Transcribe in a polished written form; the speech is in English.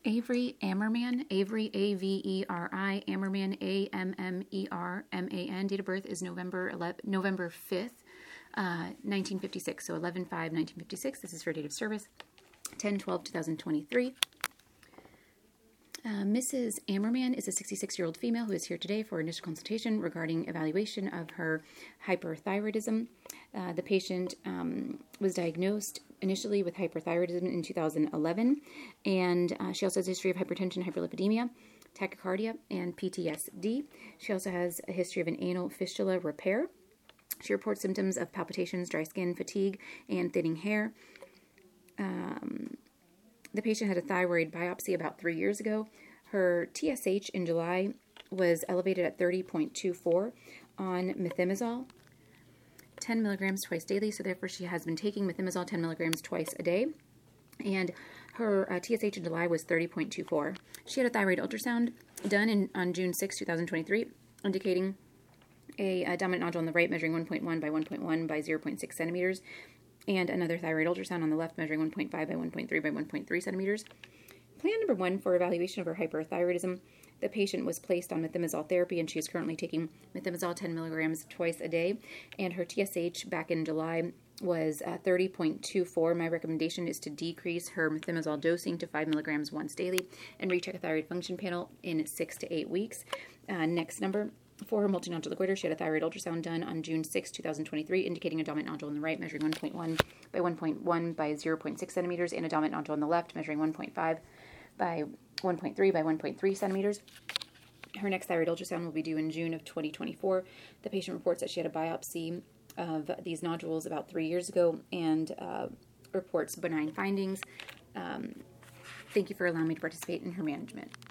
Avery Ammerman, Avery, Averi, Ammerman, Ammerman. Date of birth is November 5th, 1956. So 11/5/1956. This is for date of service, 10/12/2023. Mrs. Ammerman is a 66-year-old female who is here today for initial consultation regarding evaluation of her hyperthyroidism. The patient was diagnosed initially with hyperthyroidism in 2011, and she also has a history of hypertension, hyperlipidemia, tachycardia, and PTSD. She also has a history of an anal fistula repair. She reports symptoms of palpitations, dry skin, fatigue, and thinning hair. The patient had a thyroid biopsy about 3 years ago. Her TSH in July was elevated at 30.24 on methimazole, 10 milligrams twice daily. So therefore, she has been taking methimazole 10 milligrams twice a day. And her TSH in July was 30.24. She had a thyroid ultrasound done on June 6, 2023, indicating a dominant nodule on the right measuring 1.1 by 1.1 by 0.6 centimeters, and another thyroid ultrasound on the left measuring 1.5 by 1.3 by 1.3 centimeters. Plan number 1 for evaluation of her hyperthyroidism. The patient was placed on methimazole therapy, and she is currently taking methimazole 10 milligrams twice a day. And her TSH back in July was 30.24. My recommendation is to decrease her methimazole dosing to 5 milligrams once daily and recheck a thyroid function panel in 6 to 8 weeks. Next number. For her multinodular goiter, she had a thyroid ultrasound done on June 6, 2023, indicating a dominant nodule on the right measuring 1.1 by 1.1 by 0.6 centimeters, and a dominant nodule on the left measuring 1.5 by 1.3 by 1.3 centimeters. Her next thyroid ultrasound will be due in June of 2024. The patient reports that she had a biopsy of these nodules about 3 years ago and reports benign findings. Thank you for allowing me to participate in her management.